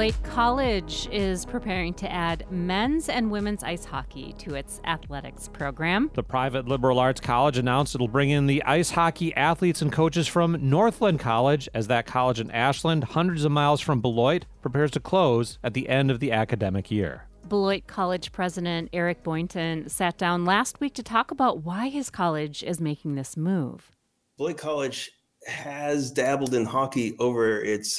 Beloit College is preparing to add men's and women's ice hockey to its athletics program. The private liberal arts college announced it'll bring in the ice hockey athletes and coaches from Northland College, as that college in Ashland, hundreds of miles from Beloit, prepares to close at the end of the academic year. Beloit College President Eric Boynton sat down last week to talk about why his college is making this move. Beloit College has dabbled in hockey over its,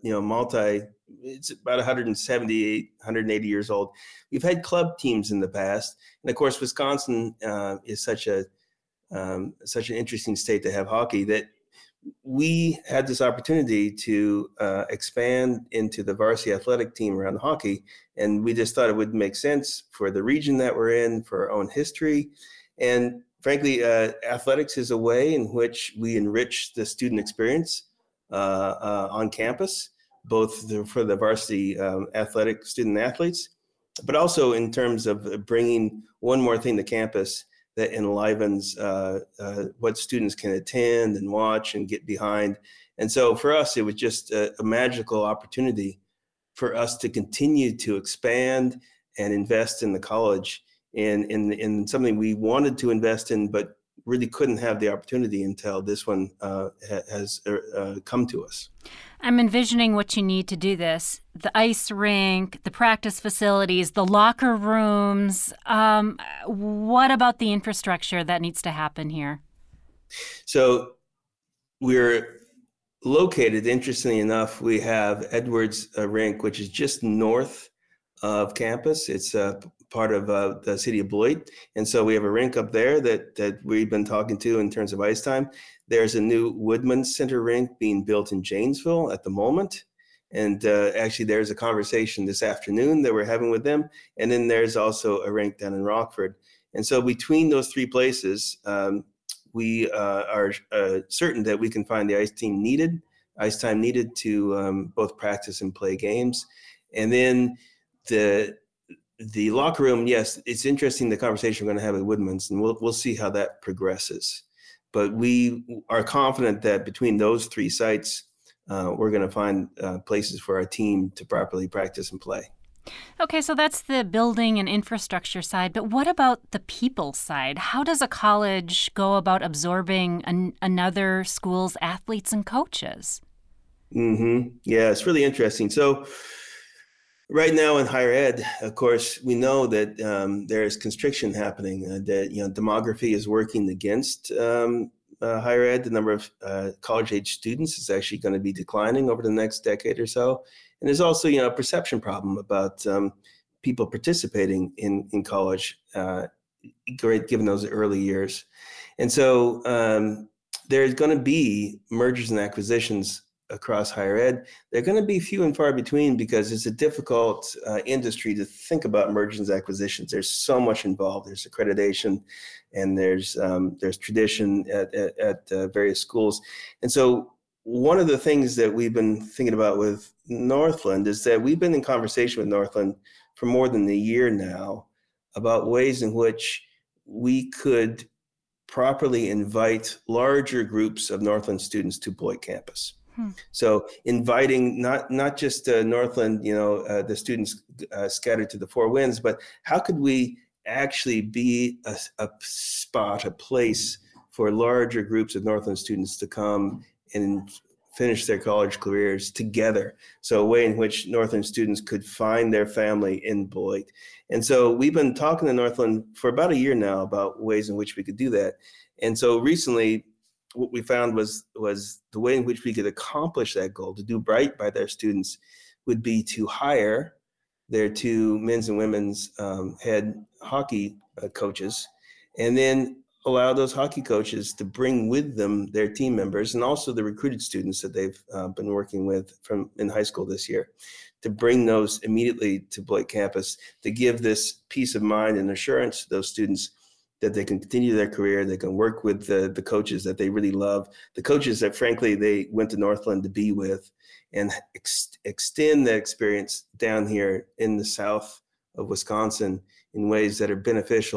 it's about 178, 180 years old. We've had club teams in the past. And of course, Wisconsin is such an interesting state to have hockey that we had this opportunity to expand into the varsity athletic team around hockey. And we just thought it would make sense for the region that we're in, for our own history. And frankly, athletics is a way in which we enrich the student experience on campus, both for the varsity athletic student athletes, but also in terms of bringing one more thing to campus that enlivens what students can attend and watch and get behind. And so for us, it was just a magical opportunity for us to continue to expand and invest in the college in something we wanted to invest in, but really couldn't have the opportunity until this one has come to us. I'm envisioning what you need to do this. The ice rink, the practice facilities, the locker rooms. What about the infrastructure that needs to happen here? So we're located, interestingly enough, we have Edwards Rink, which is just north of campus. It's part of the city of Beloit. And so we have a rink up there that we've been talking to in terms of ice time. There's a new Woodman Center rink being built in Janesville at the moment. And actually there's a conversation this afternoon that we're having with them. And then there's also a rink down in Rockford. And so between those three places, we are certain that we can find the ice time needed to both practice and play games. And then the locker room, yes, it's interesting, the conversation we're going to have at Woodman's, and we'll see how that progresses. But we are confident that between those three sites, we're going to find places for our team to properly practice and play. Okay, so that's the building and infrastructure side, but what about the people side? How does a college go about absorbing another school's athletes and coaches? Yeah, it's really interesting. So right now in higher ed, of course, we know that there's constriction happening, that demography is working against higher ed. The number of college-age students is actually going to be declining over the next decade or so. And there's also, a perception problem about people participating in college, given those early years. And so there's going to be mergers and acquisitions across higher ed. They're going to be few and far between because it's a difficult industry to think about mergers and acquisitions. There's so much involved. There's accreditation, and there's tradition at various schools. And so one of the things that we've been thinking about with Northland is that we've been in conversation with Northland for more than a year now about ways in which we could properly invite larger groups of Northland students to Beloit campus. So inviting not just Northland, the students scattered to the four winds, but how could we actually be a spot, a place for larger groups of Northland students to come and finish their college careers together? So a way in which Northland students could find their family in Beloit. And so we've been talking to Northland for about a year now about ways in which we could do that. And so recently, what we found was the way in which we could accomplish that goal, to do right by their students, would be to hire their two men's and women's head hockey coaches, and then allow those hockey coaches to bring with them their team members and also the recruited students that they've been working with from in high school this year, to bring those immediately to Beloit campus, to give this peace of mind and assurance to those students that they can continue their career, they can work with the coaches that they really love, the coaches that, frankly, they went to Northland to be with, and extend that experience down here in the south of Wisconsin in ways that are beneficial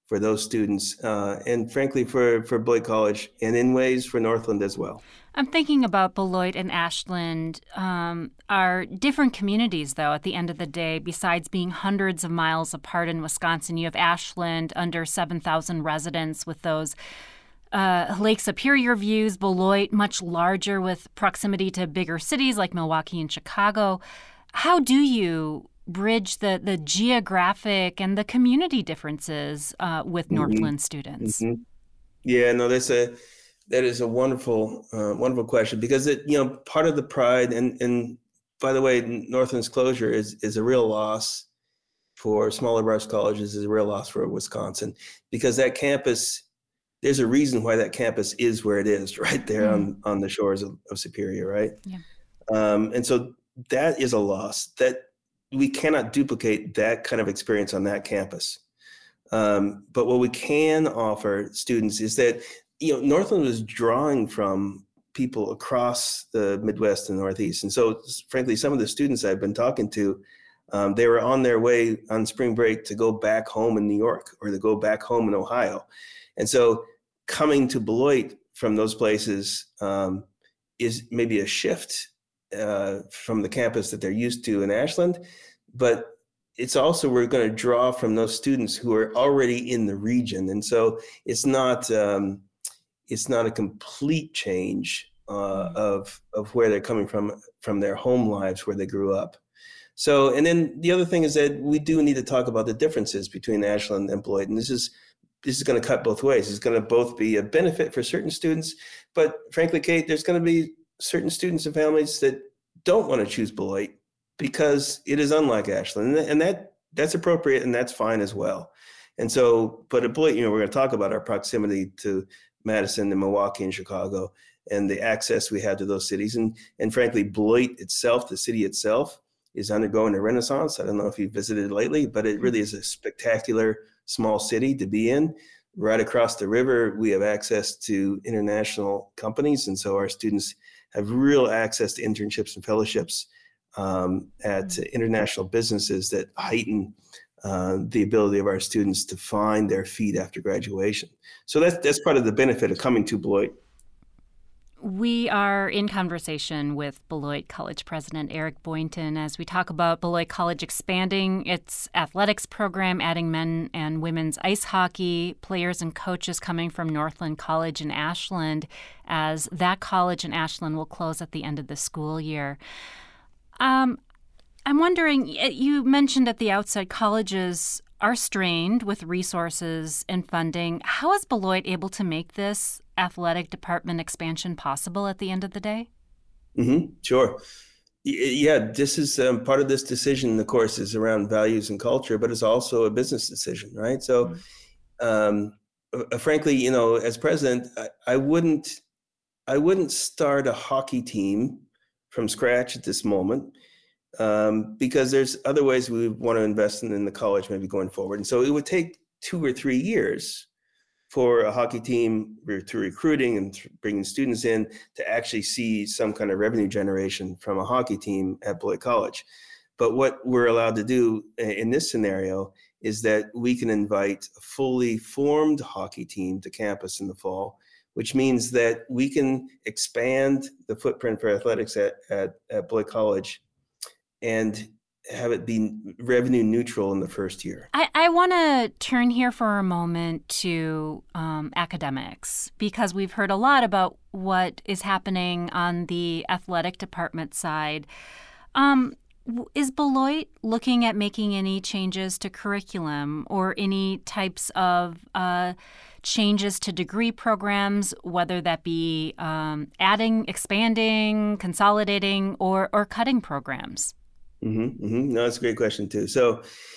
for those students, and frankly for Beloit College, and in ways for Northland as well. I'm thinking about Beloit and Ashland are different communities, though, at the end of the day. Besides being hundreds of miles apart in Wisconsin, you have Ashland, under 7,000 residents with those Lake Superior views, Beloit, much larger with proximity to bigger cities like Milwaukee and Chicago. How do you bridge the geographic and the community differences with Northland students? Yeah, no, that is a wonderful question, because part of the pride, and by the way, Northland's closure is a real loss for small liberal arts colleges, is a real loss for Wisconsin, because that campus, there's a reason why that campus is where it is, right there on the shores of Superior, right? Yeah. And so that is a loss that we cannot duplicate that kind of experience on that campus. But what we can offer students is that, Northland was drawing from people across the Midwest and Northeast. And so, frankly, some of the students I've been talking to, they were on their way on spring break to go back home in New York or to go back home in Ohio. And so coming to Beloit from those places is maybe a shift from the campus that they're used to in Ashland, but it's also, we're going to draw from those students who are already in the region. And so it's not a complete change of where they're coming from their home lives where they grew up. So, and then the other thing is that we do need to talk about the differences between Ashland and Beloit. And this is going to cut both ways. It's going to both be a benefit for certain students, but frankly, Kate, there's going to be certain students and families that don't want to choose Beloit because it is unlike Ashland, and that's appropriate, and that's fine as well. And so, but at Beloit, we're going to talk about our proximity to Madison and Milwaukee and Chicago, and the access we have to those cities, and frankly, Beloit itself, the city itself, is undergoing a renaissance. I don't know if you've visited lately, but it really is a spectacular small city to be in. Right across the river, we have access to international companies, and so our students have real access to internships and fellowships at international businesses that heighten the ability of our students to find their feet after graduation. So that's part of the benefit of coming to Beloit. We are in conversation with Beloit College President Eric Boynton as we talk about Beloit College expanding its athletics program, adding men and women's ice hockey, players and coaches coming from Northland College in Ashland, as that college in Ashland will close at the end of the school year. I'm wondering, you mentioned at the outset colleges are strained with resources and funding. How is Beloit able to make this athletic department expansion possible at the end of the day? Sure. Yeah, this is part of this decision, of course, is around values and culture, but it's also a business decision, right? So, frankly, as president, I wouldn't start a hockey team from scratch at this moment. Because there's other ways we want to invest in the college maybe going forward. And so it would take 2 or 3 years for a hockey team through recruiting and bringing students in to actually see some kind of revenue generation from a hockey team at Beloit College. But what we're allowed to do in this scenario is that we can invite a fully formed hockey team to campus in the fall, which means that we can expand the footprint for athletics at Beloit College and have it be revenue neutral in the first year. I want to turn here for a moment to academics, because we've heard a lot about what is happening on the athletic department side. Is Beloit looking at making any changes to curriculum or any types of changes to degree programs, whether that be adding, expanding, consolidating, or cutting programs? No, that's a great question too. So,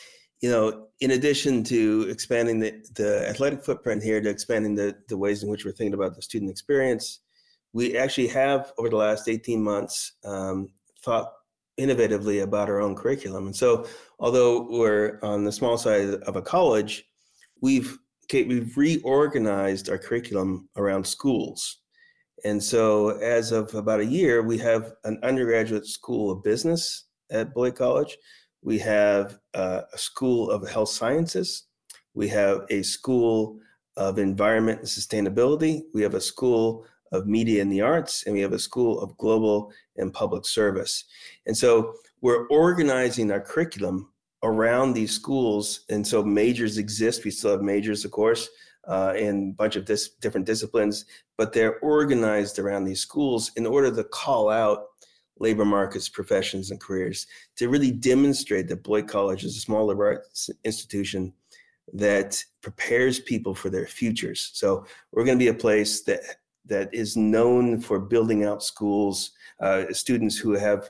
in addition to expanding the athletic footprint here, to expanding the ways in which we're thinking about the student experience, we actually have, over the last 18 months, thought innovatively about our own curriculum. And so, although we're on the small side of a college, we've reorganized our curriculum around schools. And so, as of about a year, we have an undergraduate school of business at Beloit College. We have a School of Health Sciences. We have a school of environment and sustainability. We have a school of media and the arts, and we have a school of global and public service. And so we're organizing our curriculum around these schools. And so majors exist. We still have majors, of course, in a bunch of different disciplines, but they're organized around these schools in order to call out labor markets, professions, and careers, to really demonstrate that Beloit College is a small liberal arts institution that prepares people for their futures. So we're going to be a place that is known for building out schools, students who have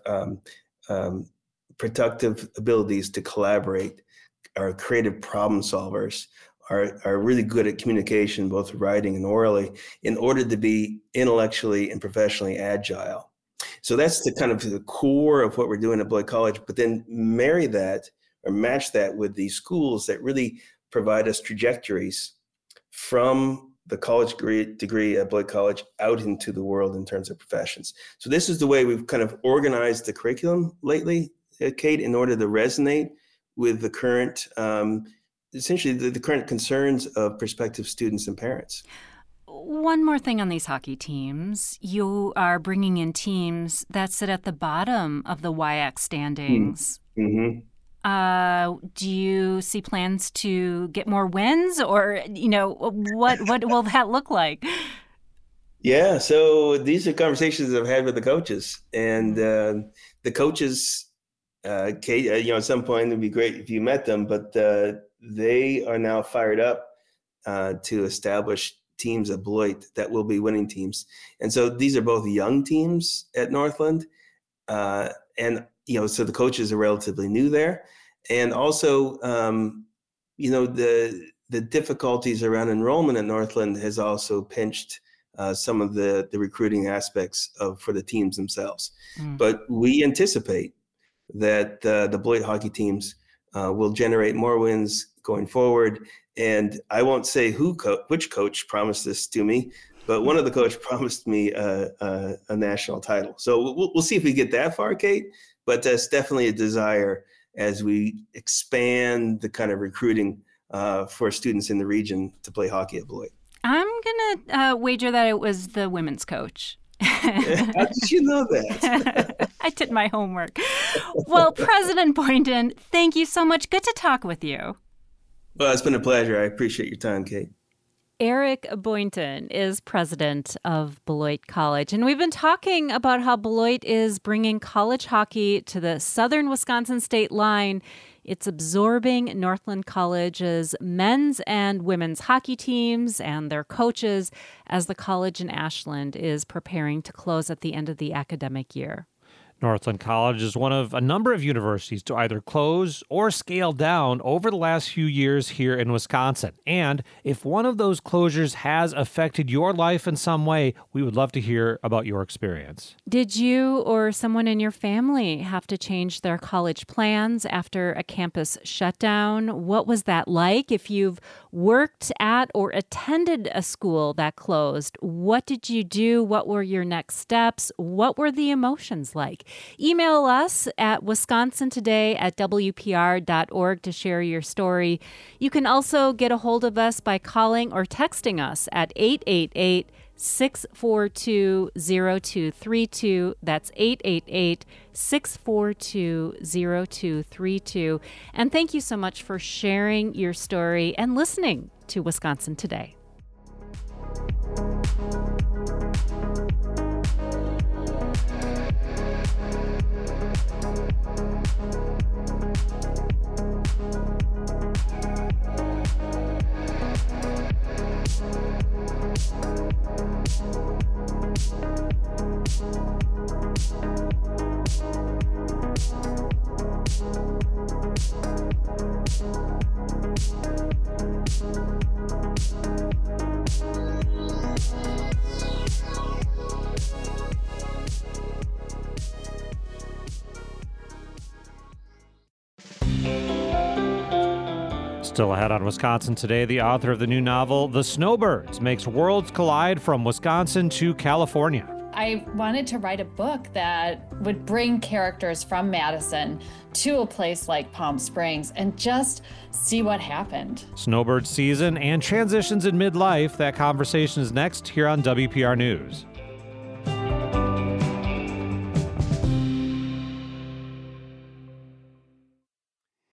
productive abilities to collaborate, are creative problem solvers, are really good at communication, both writing and orally, in order to be intellectually and professionally agile. So that's the kind of the core of what we're doing at Beloit College, but then marry that or match that with these schools that really provide us trajectories from the college degree at Beloit College out into the world in terms of professions. So this is the way we've kind of organized the curriculum lately, Kate, in order to resonate with the current, essentially the current concerns of prospective students and parents. One more thing on these hockey teams. You are bringing in teams that sit at the bottom of the WIAC standings. Mm-hmm. Do you see plans to get more wins, or, what will that look like? Yeah, so these are conversations I've had with the coaches, and the coaches, Kate, at some point it'd be great if you met them, but they are now fired up to establish teams at Beloit that will be winning teams. And so these are both young teams at Northland. So the coaches are relatively new there. And also, the difficulties around enrollment at Northland has also pinched some of the recruiting aspects for the teams themselves. But we anticipate that the Beloit hockey teams will generate more wins going forward. And I won't say which coach promised this to me, but one of the coaches promised me a national title. So we'll see if we get that far, Kate. But that's definitely a desire as we expand the kind of recruiting for students in the region to play hockey at Beloit. I'm going to wager that it was the women's coach. How did you know that? I did my homework. Well, President Boynton, thank you so much. Good to talk with you. Well, it's been a pleasure. I appreciate your time, Kate. Eric Boynton is president of Beloit College, and we've been talking about how Beloit is bringing college hockey to the southern Wisconsin state line. It's absorbing Northland College's men's and women's hockey teams and their coaches as the college in Ashland is preparing to close at the end of the academic year. Northland College is one of a number of universities to either close or scale down over the last few years here in Wisconsin. And if one of those closures has affected your life in some way, we would love to hear about your experience. Did you or someone in your family have to change their college plans after a campus shutdown? What was that like? If you've worked at or attended a school that closed, what did you do? What were your next steps? What were the emotions like? Email us at wisconsintoday@wpr.org to share your story. You can also get a hold of us by calling or texting us at 888-642-0232. That's 888-642-0232. And thank you so much for sharing your story and listening to Wisconsin Today. Still ahead on Wisconsin Today, the author of the new novel, The Snowbirds, makes worlds collide from Wisconsin to California. I wanted to write a book that would bring characters from Madison to a place like Palm Springs and just see what happened. Snowbird season and transitions in midlife. That conversation is next here on WPR News.